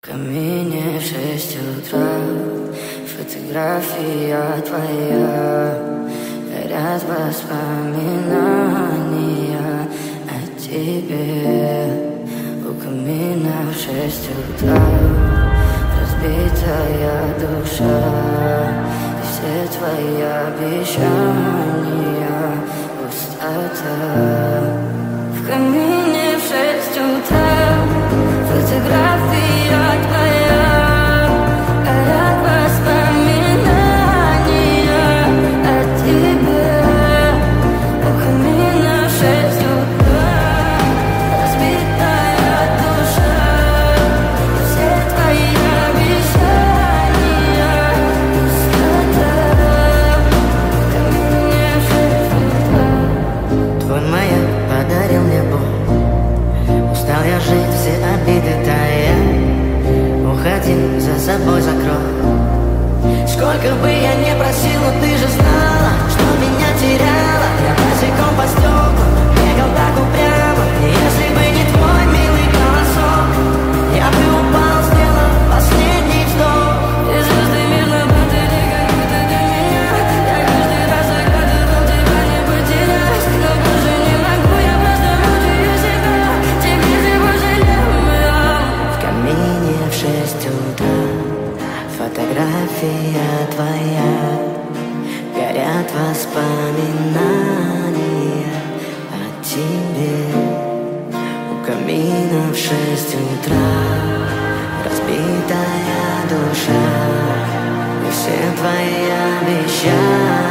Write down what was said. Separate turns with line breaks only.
камине в 6 утра, фотография твоя, горят воспоминания о тебе. У камина в 6 утра разбитая душа, и все твои обещания пустота. В камине в 6 утра фотография твоя, горят воспоминания о тебе. У камина в 6 утра разбитая душа, все твои обещания пустота. В камине в 6 утра твой маяк подарил мне боль. Устал я жить, все обиды тая. Уходи, за собой закрой. Сколько бы я не просил, но ты же знала, что меня теряла. Я босиком по стеклам бегал так упрямо. И если бы не твой милый голосок, я бы упал, сделал последний вздох. И звезды мирно падали, как будто до меня. Я каждый раз загадывал тебя не потерять, но больше не могу, я просто мучаю себя. Теперь ты пожалел. В камине в 6 утра фотография твоя, горят воспоминания о тебе. У камина в 6 утра разбитая душа, и все твои обещания